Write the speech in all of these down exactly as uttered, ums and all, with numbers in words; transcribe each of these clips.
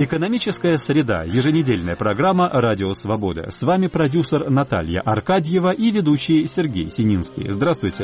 Экономическая среда. Еженедельная программа «Радио Свобода». С вами продюсер Наталья Аркадьева и ведущий Сергей Сининский. Здравствуйте.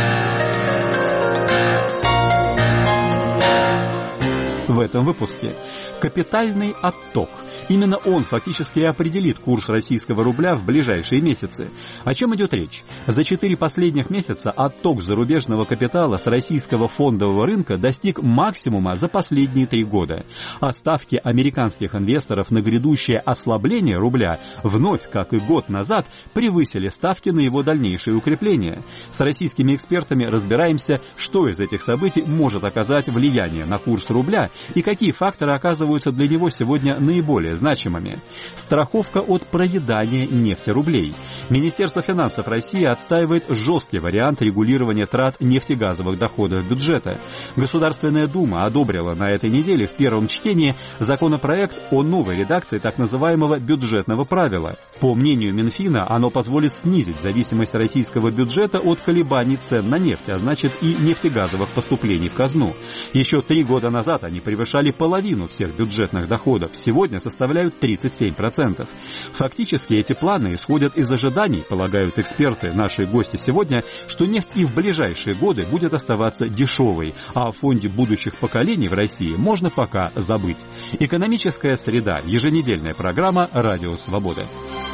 В этом выпуске капитальный отток. Именно он фактически и определит курс российского рубля в ближайшие месяцы. О чем идет речь? За четыре последних месяца отток зарубежного капитала с российского фондового рынка достиг максимума за последние три года. А ставки американских инвесторов на грядущее ослабление рубля вновь, как и год назад, превысили ставки на его дальнейшее укрепление. С российскими экспертами разбираемся, что из этих событий может оказать влияние на курс рубля и какие факторы оказываются для него сегодня наиболее значимыми. Страховка от проедания нефтерублей. Министерство финансов России отстаивает жесткий вариант регулирования трат нефтегазовых доходов бюджета. Государственная Дума одобрила на этой неделе в первом чтении законопроект о новой редакции так называемого бюджетного правила. По мнению Минфина, оно позволит снизить зависимость российского бюджета от колебаний цен на нефть, а значит и нефтегазовых поступлений в казну. Еще три года назад они превышали половину всех бюджетных доходов. Сегодня составляют составляют тридцать семь процентов. Фактически эти планы исходят из ожиданий, полагают эксперты, наши гости сегодня, что нефть и в ближайшие годы будет оставаться дешевой, а о фонде будущих поколений в России можно пока забыть. Экономическая среда. Еженедельная программа «Радио Свобода».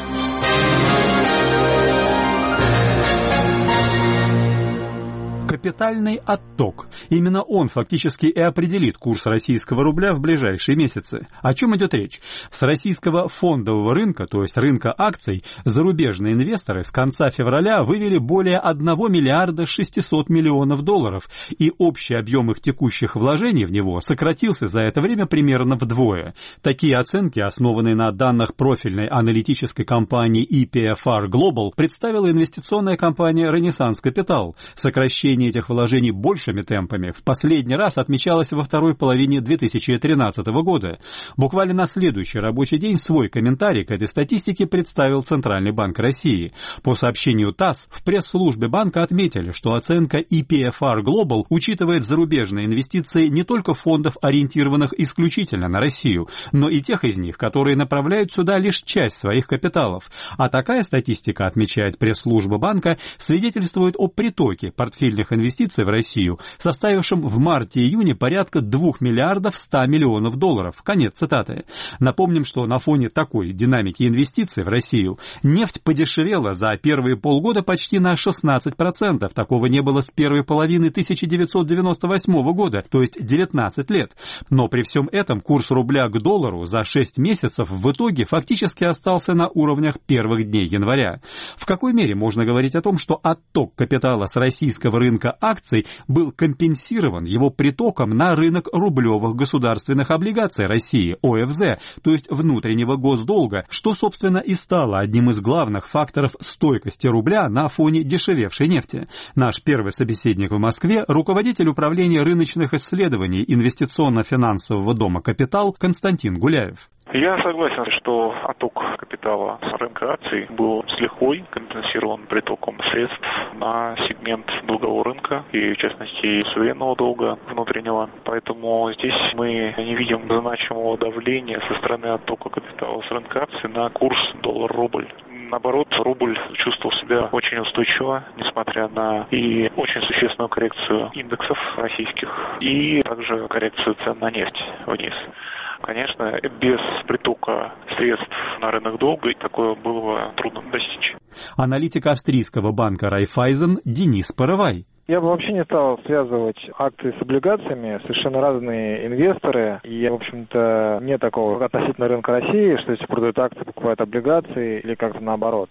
Капитальный отток. Именно он фактически и определит курс российского рубля в ближайшие месяцы. О чем идет речь? С российского фондового рынка, то есть рынка акций, зарубежные инвесторы с конца февраля вывели более одного миллиарда шестисот миллионов долларов, и общий объем их текущих вложений в него сократился за это время примерно вдвое. Такие оценки, основанные на данных профильной аналитической компании и пи эф ар Global, представила инвестиционная компания Renaissance Capital. Сокращение этих вложений большими темпами в последний раз отмечалось во второй половине две тысячи тринадцатого года. Буквально на следующий рабочий день свой комментарий к этой статистике представил Центральный банк России. По сообщению ТАСС, в пресс-службе банка отметили, что оценка и пи эф ар Global учитывает зарубежные инвестиции не только фондов, ориентированных исключительно на Россию, но и тех из них, которые направляют сюда лишь часть своих капиталов. А такая статистика, отмечает пресс-служба банка, свидетельствует о притоке портфельных инвестиций в Россию, составившим в марте-июне порядка двух миллиардов ста миллионов долларов. Конец цитаты. Напомним, что на фоне такой динамики инвестиций в Россию нефть подешевела за первые полгода почти на шестнадцать процентов. Такого не было с первой половины тысяча девятьсот девяносто восьмого года, то есть девятнадцать лет. Но при всем этом курс рубля к доллару за шесть месяцев в итоге фактически остался на уровнях первых дней января. В какой мере можно говорить о том, что отток капитала с российского рынка акций был компенсирован его притоком на рынок рублевых государственных облигаций России, о эф зэ, то есть внутреннего госдолга, что, собственно, и стало одним из главных факторов стойкости рубля на фоне дешевевшей нефти. Наш первый собеседник в Москве – руководитель управления рыночных исследований инвестиционно-финансового дома «Капитал» Константин Гуляев. Я согласен, что отток капитала с рынка акций был с лихвой компенсирован притоком средств на сегмент долгового рынка и, в частности, суверенного долга внутреннего. Поэтому здесь мы не видим значимого давления со стороны оттока капитала с рынка акций на курс доллар-рубль. Наоборот, рубль чувствовал себя очень устойчиво, несмотря на и очень существенную коррекцию индексов российских, и также коррекцию цен на нефть вниз. Конечно, без притока средств на рынок долга такое было бы трудно достичь. Аналитик австрийского банка Райффайзен Денис Парывай. Я бы вообще не стал связывать акции с облигациями. Совершенно разные инвесторы. И, в общем-то, нет такого относительно рынка России, что если продают акции, покупают облигации или как-то наоборот.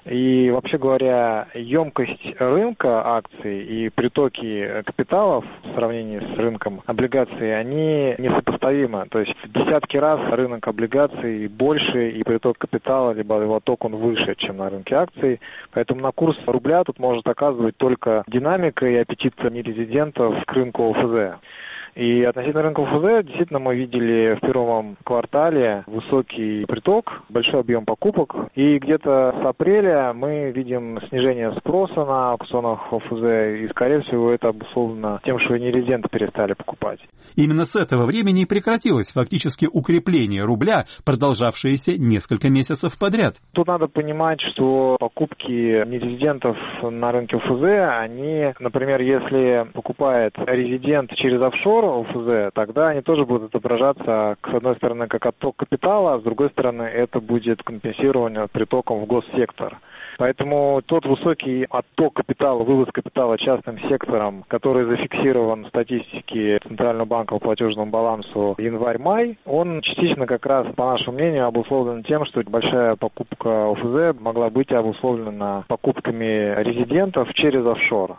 И, вообще говоря, емкость рынка акций и притоки капиталов в сравнении с рынком облигаций, они несопоставимы. То есть в десятки раз рынок облигаций больше и приток капитала, либо его отток, он выше, чем на рынке акций. Поэтому на курс рубля тут может оказывать только динамика и аппетит нерезидентов к рынку о эф зэ. И относительно рынка ОФЗ, действительно, мы видели в первом квартале высокий приток, большой объем покупок. И где-то с апреля мы видим снижение спроса на аукционах ОФЗ. И, скорее всего, это обусловлено тем, что нерезиденты перестали покупать. Именно с этого времени и прекратилось фактически укрепление рубля, продолжавшееся несколько месяцев подряд. Тут надо понимать, что покупки нерезидентов на рынке ОФЗ, они, например, если покупает резидент через офшор ОФЗ, тогда они тоже будут отображаться, с одной стороны, как отток капитала, а с другой стороны, это будет компенсирование притоком в госсектор. Поэтому тот высокий отток капитала, вывоз капитала частным сектором, который зафиксирован в статистике Центрального банка по платежному балансу январь-май, он частично как раз, по нашему мнению, обусловлен тем, что большая покупка ОФЗ могла быть обусловлена покупками резидентов через офшор.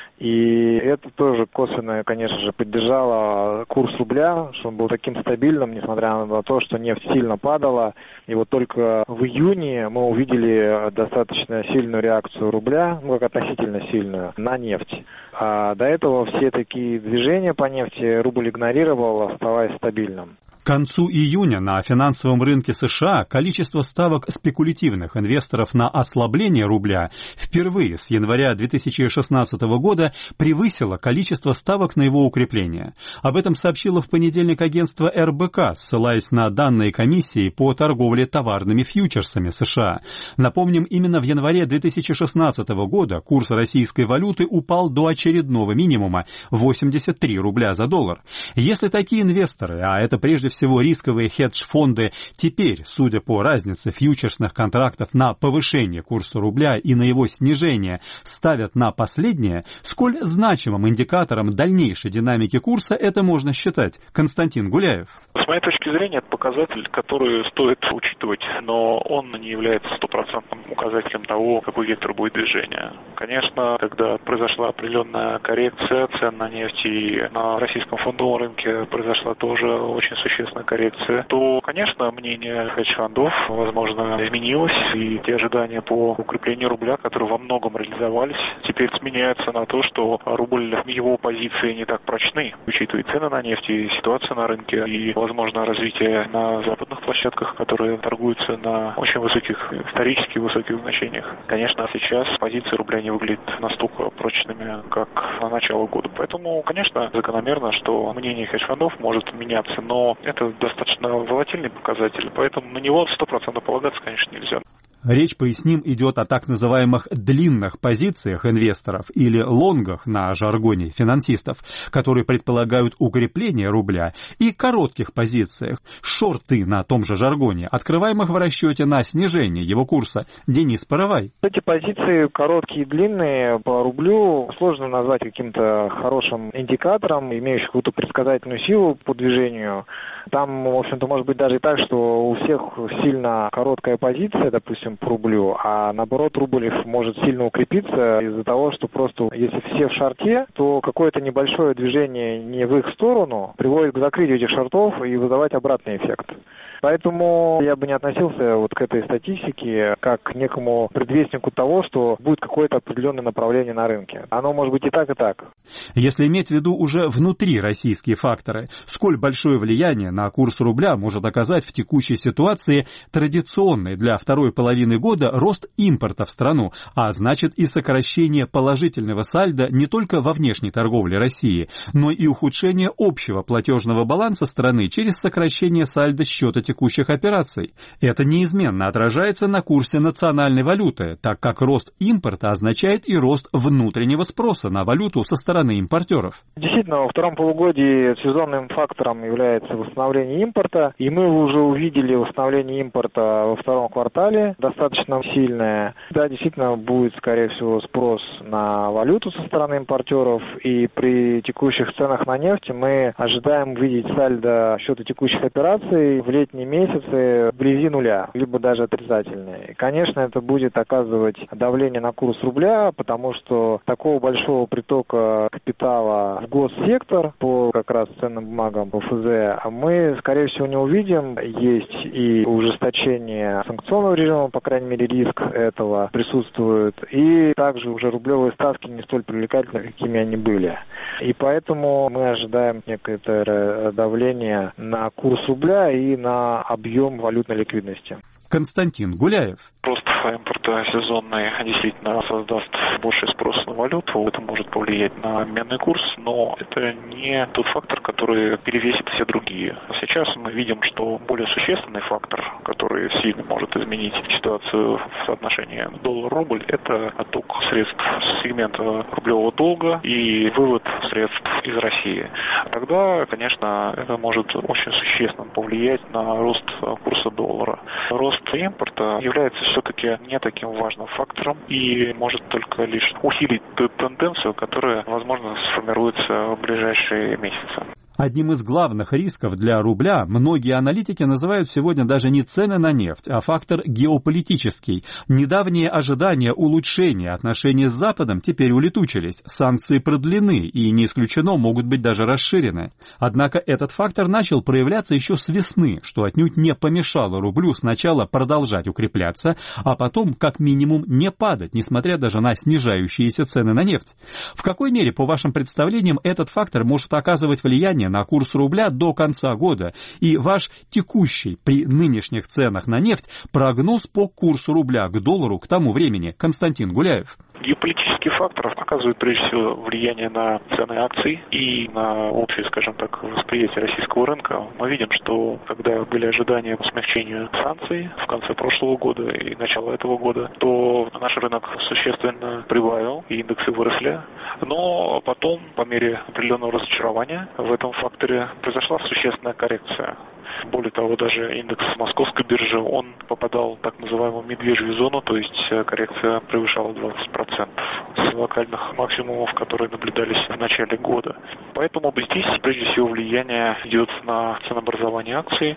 И это тоже косвенно, конечно же, поддержало курс рубля, что он был таким стабильным, несмотря на то, что нефть сильно падала. И вот только в июне мы увидели достаточно сильную реакцию рубля, ну как относительно сильную, на нефть. А до этого все такие движения по нефти рубль игнорировал, оставаясь стабильным. К концу июня на финансовом рынке США количество ставок спекулятивных инвесторов на ослабление рубля впервые с января две тысячи шестнадцатого года превысило количество ставок на его укрепление. Об этом сообщило в понедельник агентство эр бэ ка, ссылаясь на данные комиссии по торговле товарными фьючерсами США. Напомним, именно в январе две тысячи шестнадцатого года курс российской валюты упал до очередного минимума – восемьдесят три рубля за доллар. Если такие инвесторы, а это прежде всего рисковые хедж-фонды, теперь, судя по разнице фьючерсных контрактов на повышение курса рубля и на его снижение, ставят на последнее, сколь значимым индикатором дальнейшей динамики курса это можно считать? Константин Гуляев. С моей точки зрения, это показатель, который стоит учитывать, но он не является стопроцентным указателем того, какой вектор будет движения. Конечно, когда произошла определенная коррекция цен на нефть и на российском фондовом рынке произошла тоже очень существенная коррекция, то, конечно, мнение хедж-фондов, возможно, изменилось, и те ожидания по укреплению рубля, которые во многом реализовались, теперь сменяются на то, что рубль, его позиции не так прочны, учитывая цены на нефть и ситуацию на рынке, и, возможно, развитие на западных площадках, которые торгуются на очень высоких, исторически высоких значениях. Конечно, сейчас позиции рубля не выглядят настолько прочными, как на начало года. Поэтому, конечно, закономерно, что мнение хедж-фондов может меняться, но это достаточно волатильный показатель, поэтому на него сто процентов полагаться, конечно, нельзя. Речь, поясним, идет о так называемых длинных позициях инвесторов или лонгах на жаргоне финансистов, которые предполагают укрепление рубля, и коротких позициях, шорты на том же жаргоне, открываемых в расчете на снижение его курса. Денис Паровай. Эти позиции короткие и длинные по рублю сложно назвать каким-то хорошим индикатором, имеющим какую-то предсказательную силу по движению. Там, в общем-то, может быть даже и так, что у всех сильно короткая позиция, допустим, по рублю, а наоборот рубль может сильно укрепиться из-за того, что просто если все в шорте, то какое-то небольшое движение не в их сторону приводит к закрытию этих шортов и вызывать обратный эффект. Поэтому я бы не относился вот к этой статистике как к некому предвестнику того, что будет какое-то определенное направление на рынке. Оно может быть и так, и так. Если иметь в виду уже внутри российские факторы, сколь большое влияние на курс рубля может оказать в текущей ситуации традиционный для второй половины года рост импорта в страну, а значит и сокращение положительного сальдо не только во внешней торговле России, но и ухудшение общего платежного баланса страны через сокращение сальдо счета текущих операций. Это неизменно отражается на курсе национальной валюты, так как рост импорта означает и рост внутреннего спроса на валюту со стороны импортеров. Действительно, во втором полугодии сезонным фактором является восстановление импорта, и мы уже увидели восстановление импорта во втором квартале, достаточно сильное. Да, действительно, будет, скорее всего, спрос на валюту со стороны импортеров, и при текущих ценах на нефть мы ожидаем увидеть сальдо счета текущих операций в летний последние месяцы вблизи нуля, либо даже отрицательные. И, конечно, это будет оказывать давление на курс рубля, потому что такого большого притока капитала в госсектор по как раз ценным бумагам по эф зэ мы, скорее всего, не увидим. Есть и ужесточение санкционного режима, по крайней мере, риск этого присутствует, и также уже рублевые ставки не столь привлекательны, какими они были. И поэтому мы ожидаем некоторое давление на курс рубля и на объем валютной ликвидности. Константин Гуляев. Рост импорта сезонный действительно создаст больший спрос на валюту. Это может повлиять на обменный курс, но это не тот фактор, который перевесит все другие. Сейчас мы видим, что более существенный фактор, который сильно может изменить ситуацию в соотношении доллар-рубль, это отток средств с сегмента рублевого долга и вывод средств из России. Тогда, конечно, это может очень существенно повлиять на рост курса доллара. Рост импорта является все-таки не таким важным фактором и может только лишь усилить ту тенденцию, которая, возможно, сформируется в ближайшие месяцы. Одним из главных рисков для рубля многие аналитики называют сегодня даже не цены на нефть, а фактор геополитический. Недавние ожидания улучшения отношений с Западом теперь улетучились, санкции продлены и, не исключено, могут быть даже расширены. Однако этот фактор начал проявляться еще с весны, что отнюдь не помешало рублю сначала продолжать укрепляться, а потом, как минимум, не падать, несмотря даже на снижающиеся цены на нефть. В какой мере, по вашим представлениям, этот фактор может оказывать влияние на курс рубля до конца года, и ваш текущий при нынешних ценах на нефть прогноз по курсу рубля к доллару к тому времени? Константин Гуляев. Геополитический фактор оказывает прежде всего влияние на цены акций и на общее, скажем так, восприятие российского рынка. Мы видим, что когда были ожидания по смягчению санкций в конце прошлого года и начала этого года, то наш рынок существенно прибавил, и индексы выросли. Но потом, по мере определенного разочарования в этом факторе, произошла существенная коррекция. Более того, даже индекс московской биржи, он попадал в так называемую медвежью зону, то есть коррекция превышала двадцать процентов с локальных максимумов, которые наблюдались в начале года. Поэтому здесь, прежде всего, влияние идет на ценообразование акций.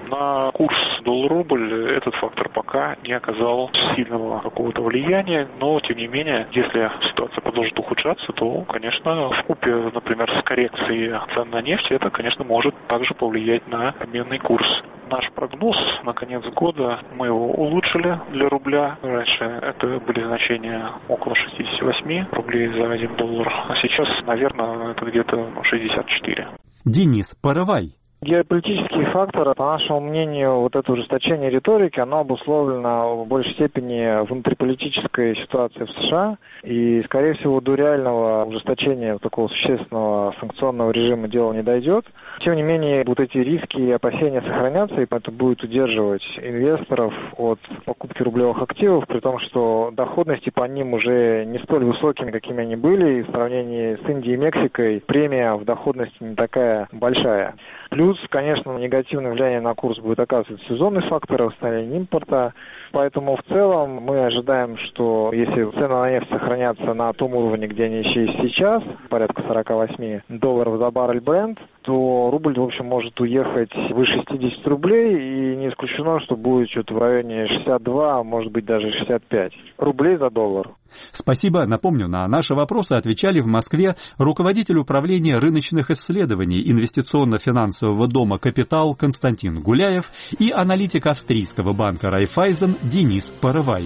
На курс доллар-рубль этот фактор пока не оказал сильного какого-то влияния, но, тем не менее, если ситуация продолжит ухудшаться, то, конечно, вкупе, например, с коррекцией цен на нефть, это, конечно, может также повлиять на обменный курс. Наш прогноз на конец года, мы его улучшили для рубля. Раньше это были значения около шестьдесят восемь рублей за один доллар, а сейчас, наверное, это где-то шестьдесят четыре. Денис Паровай. Геополитический фактор, по нашему мнению, вот это ужесточение риторики, оно обусловлено в большей степени внутриполитической ситуацией в США. И, скорее всего, до реального ужесточения такого существенного санкционного режима дело не дойдет. Тем не менее, вот эти риски и опасения сохранятся, и это будет удерживать инвесторов от покупки рублевых активов, при том, что доходности по ним уже не столь высокими, какими они были, и в сравнении с Индией и Мексикой премия в доходности не такая большая. Плюс, конечно, негативное влияние на курс будет оказывать сезонный фактор восстановления импорта. Поэтому в целом мы ожидаем, что если цены на нефть сохранятся на том уровне, где они еще есть сейчас, порядка сорок восемь долларов за баррель Brent, то рубль, в общем, может уехать выше шестьдесят рублей, и не исключено, что будет что-то в районе шестьдесят два, а может быть даже шестьдесят пять рублей за доллар. Спасибо. Напомню, на наши вопросы отвечали в Москве руководитель управления рыночных исследований инвестиционно-финансового дома «Капитал» Константин Гуляев и аналитик австрийского банка «Райффайзен» Денис Паровай.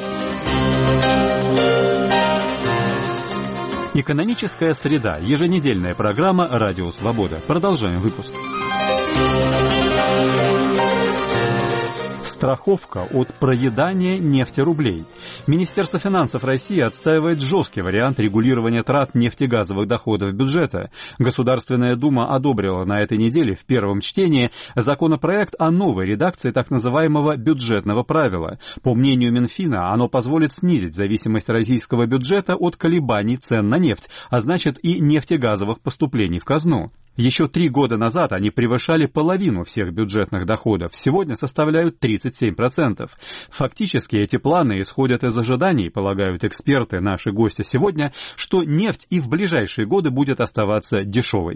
Экономическая среда. Еженедельная программа «Радио Свобода». Продолжаем выпуск. Страховка от проедания нефтерублей. Министерство финансов России отстаивает жесткий вариант регулирования трат нефтегазовых доходов бюджета. Государственная Дума одобрила на этой неделе в первом чтении законопроект о новой редакции так называемого бюджетного правила. По мнению Минфина, оно позволит снизить зависимость российского бюджета от колебаний цен на нефть, а значит и нефтегазовых поступлений в казну. Еще три года назад они превышали половину всех бюджетных доходов, сегодня составляют тридцать семь процентов. Фактически эти планы исходят из ожиданий, полагают эксперты, наши гости сегодня, что нефть и в ближайшие годы будет оставаться дешевой.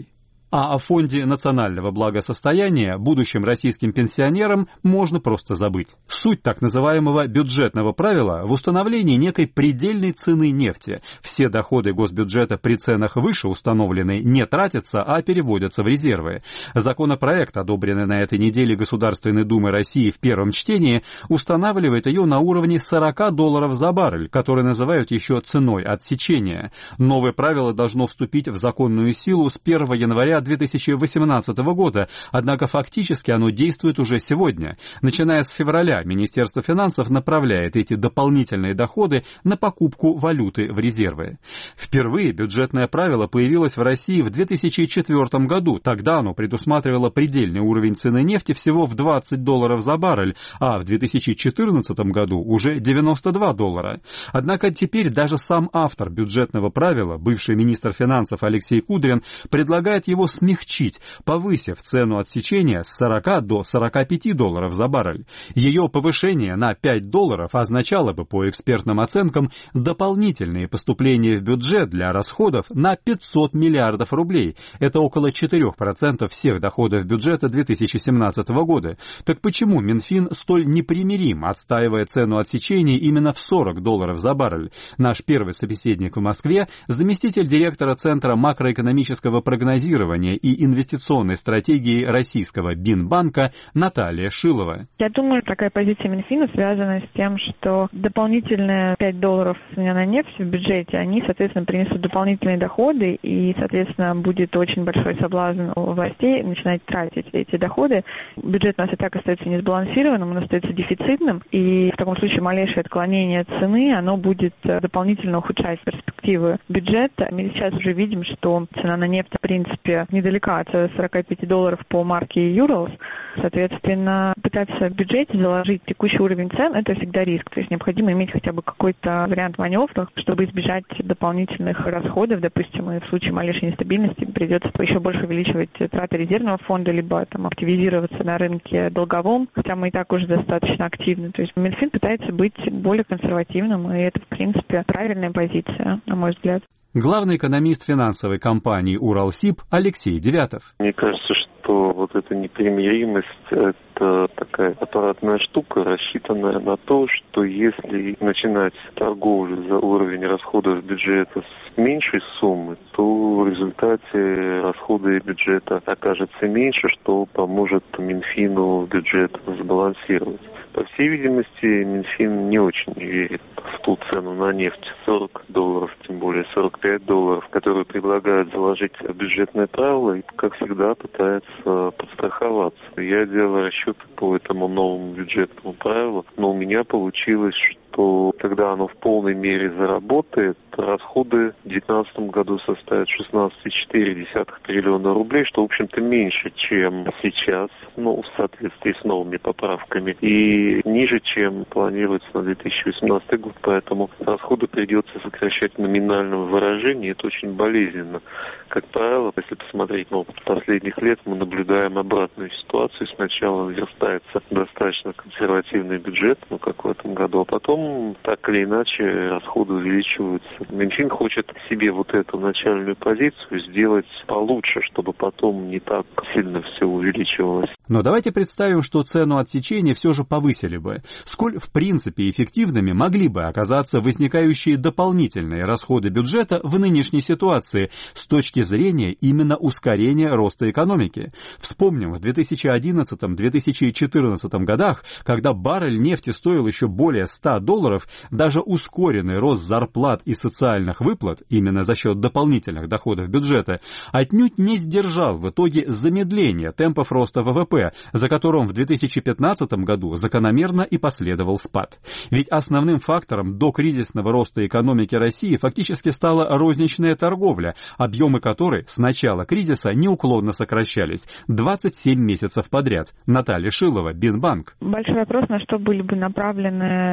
А о Фонде национального благосостояния будущим российским пенсионерам можно просто забыть. Суть так называемого бюджетного правила в установлении некой предельной цены нефти. Все доходы госбюджета при ценах выше установленной не тратятся, а переводятся в резервы. Законопроект, одобренный на этой неделе Государственной Думой России в первом чтении, устанавливает ее на уровне сорок долларов за баррель, который называют еще ценой отсечения. Новое правило должно вступить в законную силу с первого января две тысячи восемнадцатого года, однако фактически оно действует уже сегодня. Начиная с февраля Министерство финансов направляет эти дополнительные доходы на покупку валюты в резервы. Впервые бюджетное правило появилось в России в две тысячи четвёртом году. Тогда оно предусматривало предельный уровень цены нефти всего в двадцать долларов за баррель, а в две тысячи четырнадцатом году уже девяносто два доллара. Однако теперь даже сам автор бюджетного правила, бывший министр финансов Алексей Кудрин, предлагает его смягчить, повысив цену отсечения с сорока до сорока пяти долларов за баррель. Ее повышение на пять долларов означало бы, по экспертным оценкам, дополнительные поступления в бюджет для расходов на пятьсот миллиардов рублей. Это около четыре процента всех доходов бюджета две тысячи семнадцатого года. Так почему Минфин столь непримирим, отстаивая цену отсечения именно в сорок долларов за баррель? Наш первый собеседник в Москве, заместитель директора Центра макроэкономического прогнозирования и инвестиционной стратегии российского Бинбанка Наталья Шилова. Я думаю, такая позиция Минфина связана с тем, что дополнительные пять долларов на нефть в бюджете, они, соответственно, принесут дополнительные доходы, и, соответственно, будет очень большой соблазн у властей начинать тратить эти доходы. Бюджет у нас и так остается несбалансированным, он остается дефицитным, и в таком случае малейшее отклонение от цены, оно будет дополнительно ухудшать перспективы бюджета. Мы сейчас уже видим, что цена на нефть, в принципе, недалека от сорока пяти долларов по марке Urals. Соответственно, пытаться в бюджете заложить текущий уровень цен – это всегда риск. То есть необходимо иметь хотя бы какой-то вариант маневра, чтобы избежать дополнительных расходов. Допустим, и в случае малейшей нестабильности придется еще больше увеличивать траты резервного фонда, либо там активизироваться на рынке долговом, хотя мы и так уже достаточно активны. То есть Минфин пытается быть более консервативным, и это, в принципе, правильная позиция, на мой взгляд. Главный экономист финансовой компании «Уралсиб» Алексей Девятов. Мне кажется, что вот эта непримиримость – это такая аппаратная штука, рассчитанная на то, что если начинать торговлю за уровень расходов бюджета с меньшей суммы, то в результате расходы бюджета окажется меньше, что поможет Минфину бюджет сбалансировать. По всей видимости, Минфин не очень верит в ту цену на нефть сорок долларов, тем более сорок пять долларов, которую предлагают заложить в бюджетное правило, и, как всегда, пытается подстраховаться. Я делаю расчеты по этому новому бюджетному правилу, но у меня получилось, что когда оно в полной мере заработает, расходы в две тысячи девятнадцатом году составят шестнадцать целых четыре десятых триллиона рублей, что, в общем-то, меньше, чем сейчас, ну, в соответствии с новыми поправками, и ниже, чем планируется на две тысячи восемнадцатый год, поэтому расходы придется сокращать в номинальном выражении, это очень болезненно. Как правило, если посмотреть на опыт последних лет, мы наблюдаем обратную ситуацию. Сначала верстается достаточно консервативный бюджет, ну, как в этом году, а потом, так или иначе, расходы увеличиваются. Минфин хочет себе вот эту начальную позицию сделать получше, чтобы потом не так сильно все увеличивалось. Но давайте представим, что цену отсечения все же повысили бы. Сколь, в принципе, эффективными могли бы оказаться возникающие дополнительные расходы бюджета в нынешней ситуации с точки зрения именно ускорения роста экономики? Вспомним, в две тысячи одиннадцатом — две тысячи четырнадцатом годах, когда баррель нефти стоил еще более ста долларов, даже ускоренный рост зарплат и социальных выплат, именно за счет дополнительных доходов бюджета, отнюдь не сдержал в итоге замедление темпов роста ВВП, за которым в две тысячи пятнадцатом году закономерно и последовал спад. Ведь основным фактором докризисного роста экономики России фактически стала розничная торговля, объемы которой с начала кризиса неуклонно сокращались двадцать семь месяцев подряд. Наталья Шилова, Бинбанк. Большой вопрос, на что были бы направлены эти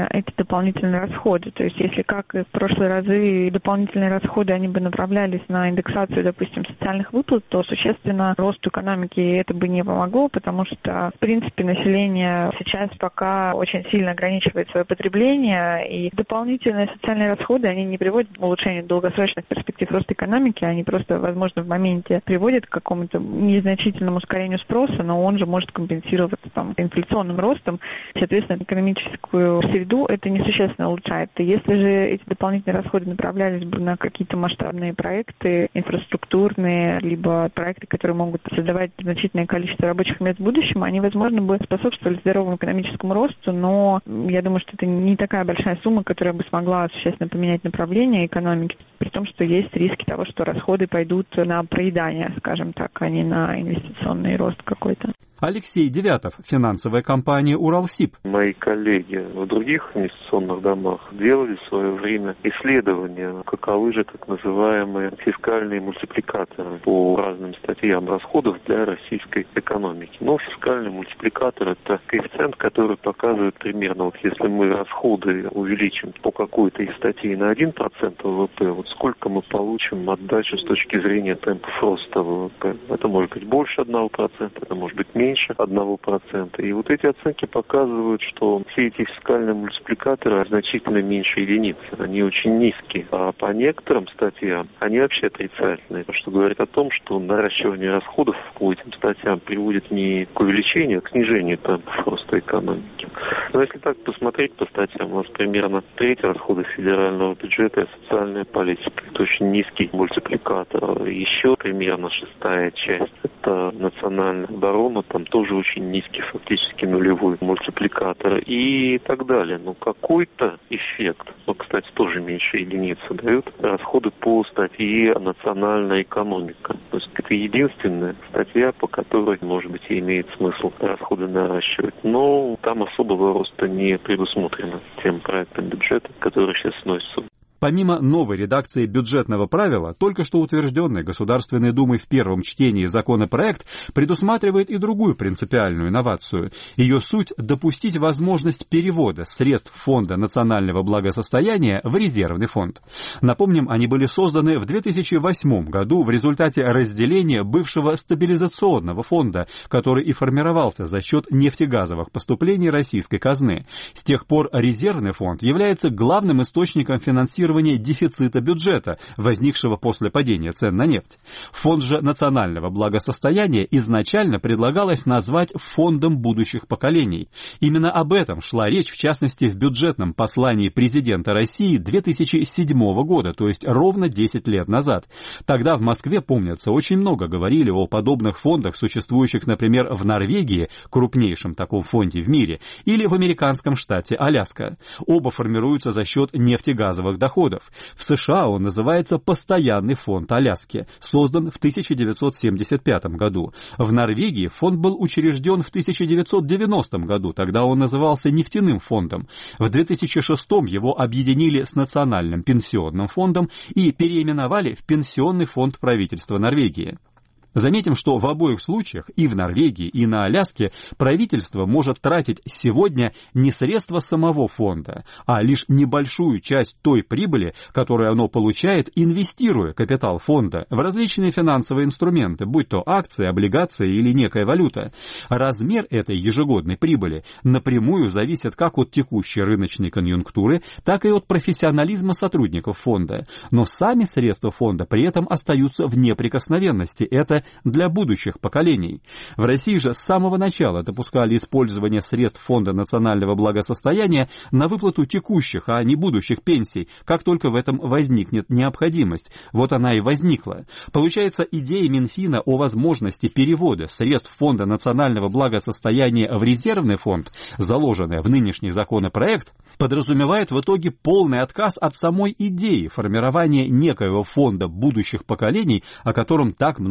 дополнительные расходы. То есть если как и в прошлые разы дополнительные расходы, они бы направлялись на индексацию, допустим, социальных выплат, то существенно росту экономики это бы не помогло, потому что, в принципе, население сейчас пока очень сильно ограничивает свое потребление, и дополнительные социальные расходы, они не приводят к улучшению долгосрочных перспектив роста экономики, они просто, возможно, в моменте приводят к какому-то незначительному ускорению спроса, но он же может компенсироваться там инфляционным ростом, соответственно, экономическую среду это несущественно улучшает. И если же эти дополнительные расходы направлялись бы на какие-то масштабные проекты, инфраструктурные, либо проекты, которые могут создавать значительное количество рабочих мест в будущем, они, возможно, бы способствовали здоровому экономическому росту, но я думаю, что это не такая большая сумма, которая бы смогла существенно поменять направление экономики, при том, что есть риски того, что расходы пойдут на проедание, скажем так, а не на инвестиционный рост какой-то. Алексей Девятов, финансовая компания «Уралсиб». Мои коллеги в других инвестиционных домах делали в свое время исследования, каковы же так называемые фискальные мультипликаторы по разным статьям расходов для российской экономики. Но фискальный мультипликатор – это коэффициент, который показывает примерно, вот если мы расходы увеличим по какой-то из статей на один процент ВВП, вот сколько мы получим отдачу с точки зрения темпов роста ВВП. Это может быть больше одного процента, это может быть меньше. меньше одного процента. И вот эти оценки показывают, что все эти фискальные мультипликаторы значительно меньше единицы. Они очень низкие. А по некоторым статьям они вообще отрицательные, что говорит о том, что наращивание расходов по этим статьям приводит не к увеличению, а к снижению темпов роста экономики. Но если так посмотреть по статьям, у нас примерно треть расходов федерального бюджета и социальная политика. Это очень низкий мультипликатор. Еще примерно шестая часть – это национальная оборона, там тоже очень низкий, фактически нулевой мультипликатор и так далее. Но какой-то эффект, ну, кстати, тоже меньше единицы, дают расходы по статье «Национальная экономика». То есть это единственная статья, по которой, может быть, и имеет смысл расходы наращивать. Но там особого роста не предусмотрено тем проектом бюджета, который сейчас сносится. Помимо новой редакции бюджетного правила, только что утвержденный Государственной Думой в первом чтении законопроект предусматривает и другую принципиальную инновацию. Ее суть – допустить возможность перевода средств Фонда национального благосостояния в резервный фонд. Напомним, они были созданы в две тысячи восьмом году в результате разделения бывшего стабилизационного фонда, который и формировался за счет нефтегазовых поступлений российской казны. С тех пор резервный фонд является главным источником финансирования дефицита бюджета, возникшего после падения цен на нефть. Фонд же национального благосостояния изначально предлагалось назвать Фондом будущих поколений. Именно об этом шла речь, в частности, в бюджетном послании президента России две тысячи седьмого года, то есть ровно десять лет назад. Тогда в Москве, помнится, очень много говорили о подобных фондах, существующих, например, в Норвегии, крупнейшем таком фонде в мире, или в американском штате Аляска. Оба формируются за счет нефтегазовых доходов. В США он называется «Постоянный фонд Аляски», создан в тысяча девятьсот семьдесят пятом году. В Норвегии фонд был учрежден в тысяча девятьсот девяностом году, тогда он назывался нефтяным фондом. В две тысячи шестом его объединили с Национальным пенсионным фондом и переименовали в Пенсионный фонд правительства Норвегии. Заметим, что в обоих случаях, и в Норвегии, и на Аляске, правительство может тратить сегодня не средства самого фонда, а лишь небольшую часть той прибыли, которую оно получает, инвестируя капитал фонда в различные финансовые инструменты, будь то акции, облигации или некая валюта. Размер этой ежегодной прибыли напрямую зависит как от текущей рыночной конъюнктуры, так и от профессионализма сотрудников фонда. Но сами средства фонда при этом остаются в неприкосновенности. Это для будущих поколений. В России же с самого начала допускали использование средств Фонда национального благосостояния на выплату текущих, а не будущих пенсий, как только в этом возникнет необходимость. Вот она и возникла. Получается, идея Минфина о возможности перевода средств Фонда национального благосостояния в резервный фонд, заложенная в нынешний законопроект, подразумевает в итоге полный отказ от самой идеи формирования некоего фонда будущих поколений, о котором так много говорят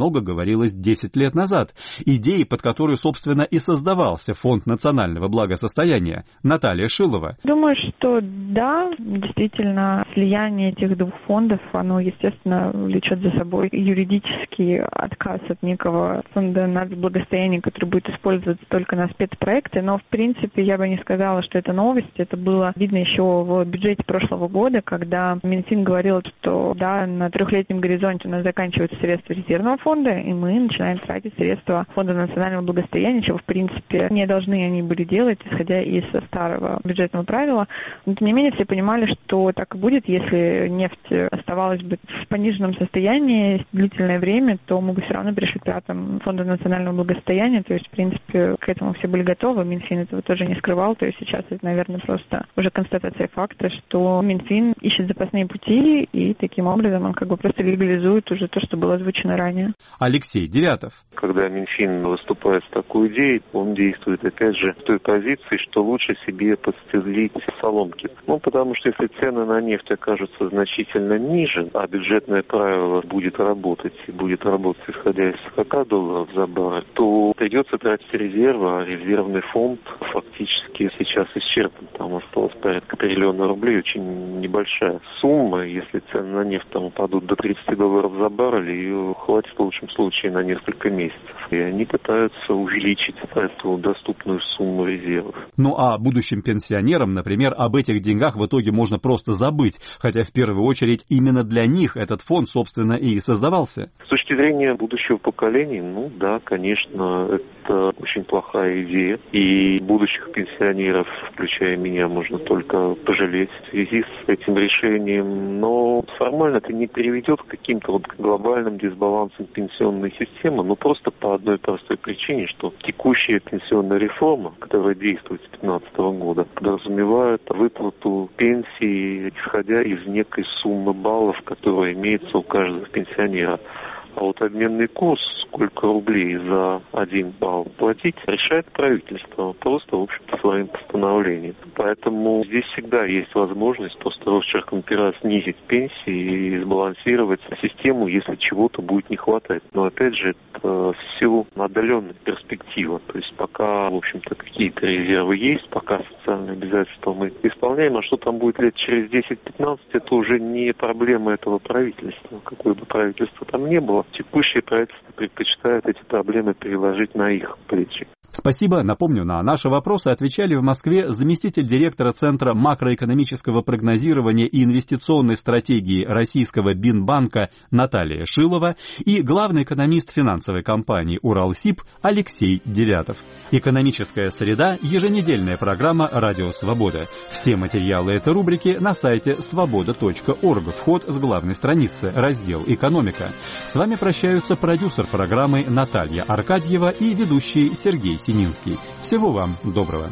говорилось десять лет назад, идеи, под которую, собственно, и создавался Фонд национального благосостояния. Наталья Шилова. Думаю, что да, действительно, слияние этих двух фондов, оно, естественно, влечет за собой юридический отказ от некого фонда нацблагосостояния, который будет использоваться только на спецпроекты, но, в принципе, я бы не сказала, что это новость. Это было видно еще в бюджете прошлого года, когда Минфин говорил, что да, на трехлетнем горизонте у нас заканчиваются средства резервного фонда, и мы начинаем тратить средства Фонда национального благосостояния, чего, в принципе, не должны они были делать, исходя из старого бюджетного правила. Но, тем не менее, все понимали, что так и будет. Если нефть оставалась бы в пониженном состоянии длительное время, то мы бы все равно пришли к тратам Фонда национального благосостояния. То есть, в принципе, к этому все были готовы. Минфин этого тоже не скрывал. То есть сейчас это, наверное, просто уже констатация факта, что Минфин ищет запасные пути, и таким образом он как бы просто легализует уже то, что было озвучено ранее. Алексей Девятов. Когда Минфин выступает с такой идеей, он действует, опять же, в той позиции, что лучше себе подстелить соломки. Ну, потому что если цены на нефть окажутся значительно ниже, а бюджетное правило будет работать, и будет работать исходя из сорок долларов за баррель, то придется тратить резервы, а резервный фонд фактически сейчас исчерпан. Там осталось порядка триллиона рублей, очень небольшая сумма. Если цены на нефть там упадут до тридцати долларов за баррель, ее хватит в лучшем случае на несколько месяцев. И они пытаются увеличить эту доступную сумму резервов. Ну а будущим пенсионерам, например, об этих деньгах в итоге можно просто забыть, хотя в первую очередь именно для них этот фонд, собственно, и создавался. С точки зрения будущего поколения, ну да, конечно, это очень плохая идея. И будущих пенсионеров, включая меня, можно только пожалеть в связи с этим решением. Но формально это не приведет к каким-то вот глобальным дисбалансам пенсионной системы, но просто по одной простой причине, что текущая пенсионная реформа, которая действует с две тысячи пятнадцатого года, подразумевает выплату пенсии, исходя из некой суммы баллов, которая имеется у каждого пенсионера. А вот обменный курс, сколько рублей за один балл платить, решает правительство просто, в общем-то, своим постановлением. Поэтому здесь всегда есть возможность просто росчерком пера снизить пенсии и сбалансировать систему, если чего-то будет не хватать. Но, опять же, это все отдаленная перспектива. То есть пока, в общем-то, какие-то резервы есть, пока социальные обязательства мы исполняем, а что там будет лет через десять-пятнадцать, это уже не проблема этого правительства. Какое бы правительство там ни было, текущее правительство предпочитает эти проблемы переложить на их плечи. Спасибо. Напомню, на наши вопросы отвечали в Москве заместитель директора Центра макроэкономического прогнозирования и инвестиционной стратегии Российского Бинбанка Наталья Шилова и главный экономист финансовой компании «Уралсиб» Алексей Девятов. Экономическая среда – еженедельная программа «Радио Свобода». Все материалы этой рубрики на сайте свобода точка орг. Вход с главной страницы, раздел «Экономика». С вами прощаются продюсер программы Наталья Аркадьева и ведущий Сергей Сининский. Всего вам доброго.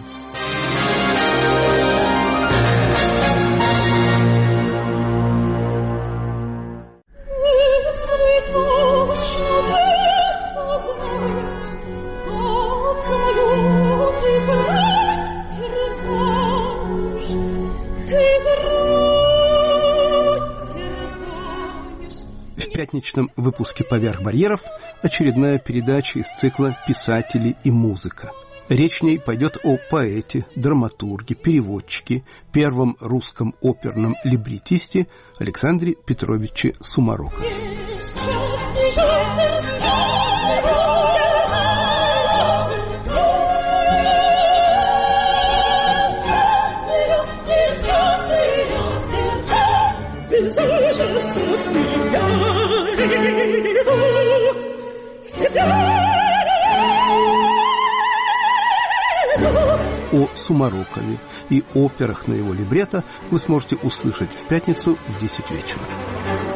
В пятничном выпуске «Поверх барьеров» очередная передача из цикла «Писатели и музыка». Речь в ней пойдет о поэте, драматурге, переводчике, первом русском оперном либретисте Александре Петровиче Сумарокове. О Сумарокове и операх на его либретто вы сможете услышать в пятницу в десять вечера.